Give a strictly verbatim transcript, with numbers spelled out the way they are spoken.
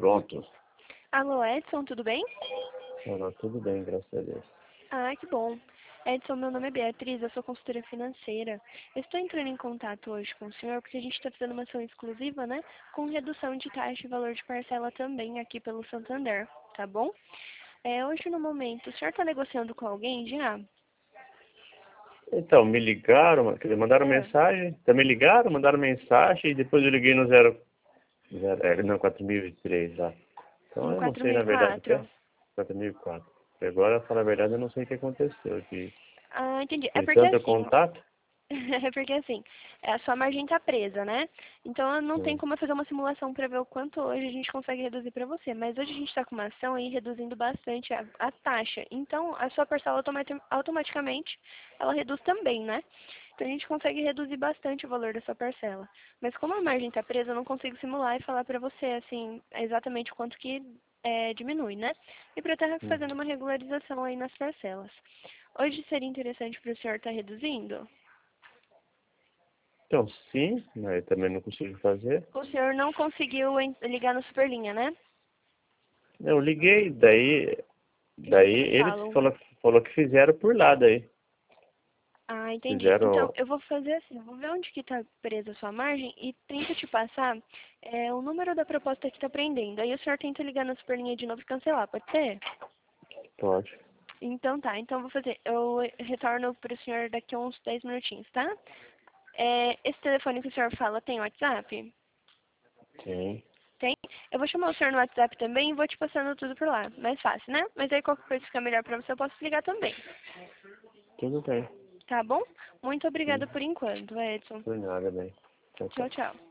Pronto. Alô, Edson, tudo bem? Olá, tudo bem, graças a Deus. Ah, que bom. Edson, meu nome é Beatriz, eu sou consultora financeira. Eu estou entrando em contato hoje com o senhor porque a gente está fazendo uma ação exclusiva, né? Com redução de taxa e valor de parcela também aqui pelo Santander, tá bom? É, hoje, no momento, o senhor está negociando com alguém já? Então, me ligaram, quer dizer, mandaram Ah, mensagem, então me ligaram, mandaram mensagem e depois eu liguei no zero, zero é, não, quatro mil e três lá. Então no eu não sei na verdade o que é quatro mil e quatro. quatro mil e quatro. E agora, para falar a verdade, eu não sei o que aconteceu, que Ah, entendi. É foi porque tanto assim, contato. é porque assim, a sua margem está presa, né? Então não tem Hum. como eu fazer uma simulação para ver o quanto hoje a gente consegue reduzir para você. Mas hoje a gente está com uma ação aí reduzindo bastante a, a taxa. Então a sua parcela automati- automaticamente ela reduz também, né? Então a gente consegue reduzir bastante o valor da sua parcela. Mas como a margem está presa, eu não consigo simular e falar para você assim exatamente quanto que é, diminui, né? E para estar Hum. fazendo uma regularização aí nas parcelas. Hoje seria interessante para o senhor estar reduzindo? Então, sim, mas eu também não consigo fazer. O senhor não conseguiu en- ligar no Superlinha, né? Eu liguei, daí, E o que, que daí eles eles falam? falou, falou que fizeram por lá daí. Ah, entendi. Então, Fizeram. eu vou fazer assim, eu vou ver onde que está presa a sua margem e tento te passar é, o número da proposta que está prendendo. Aí o senhor tenta ligar na Superlinha de novo e cancelar, pode ser? Pode. Então tá, então eu vou fazer. Eu retorno para o senhor daqui a uns dez minutinhos, tá? É, esse telefone que o senhor fala tem WhatsApp? Sim. Tem? Eu vou chamar o senhor no WhatsApp também e vou te passando tudo por lá. Mais fácil, né? Mas aí qualquer coisa fica melhor pra você, eu posso ligar também. Tudo bem. Tá bom? Muito Sim. obrigada por enquanto, Edson. Por nada, bem. Tchau, Tchau, tchau. tchau.